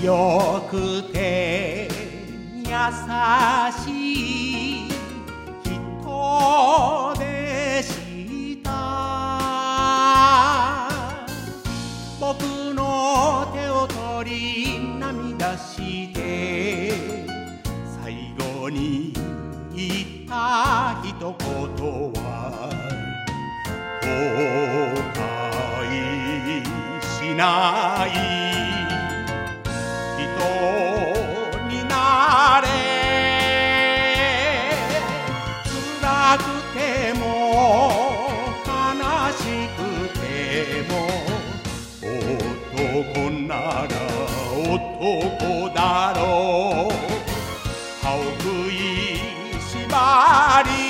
強くて優しい人でした。僕の手を取り涙して最後に言った一言は後悔しない人になれ。辛くても悲しくても男なら男だろう。歯を食いしばり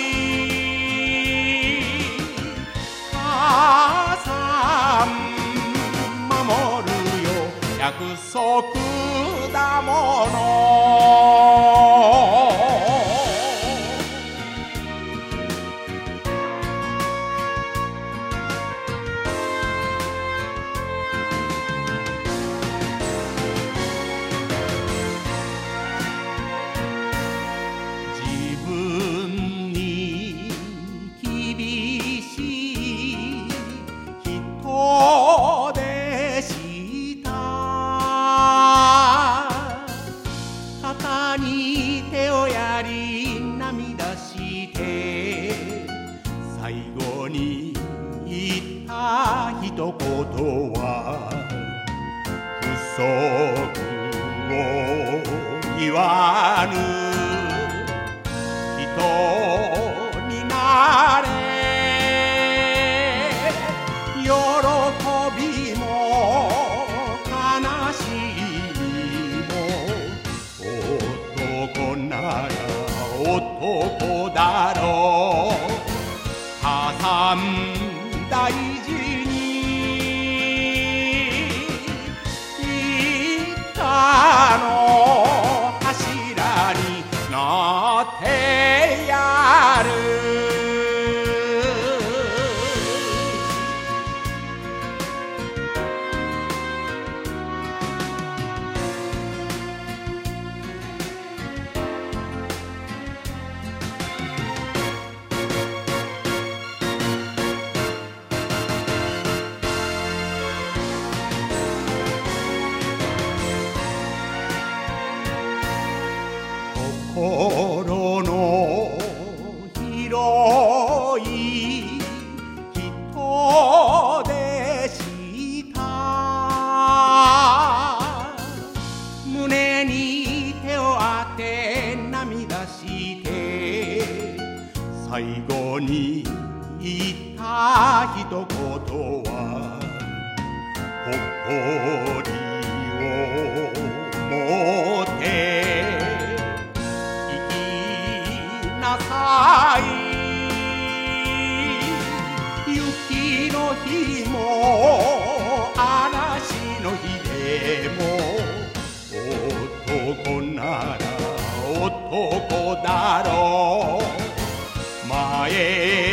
母さん守るよ約束だもの。自分に厳しい人でした。肩に手をやり涙して最後に言った一言は不足を言わぬ人になれ。喜びも悲しみも男なら男だろう。母さん大事に言ったの柱に乗ってやる。心の広い人でした。胸に手を当て涙して最後に言った一言は誇りを持ってなさい。雪の日も嵐の日でも男なら男だろう。前